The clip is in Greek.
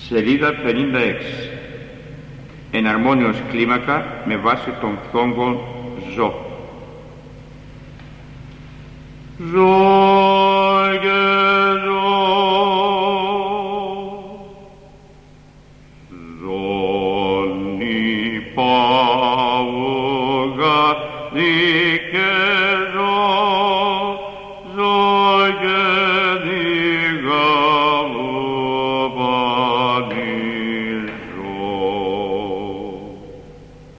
Σελίδα 56. Εναρμόνιος κλίμακα με βάση των φθόγκων ζω. Ζω και ζω, ζώνη παύγα και ζω, ζω και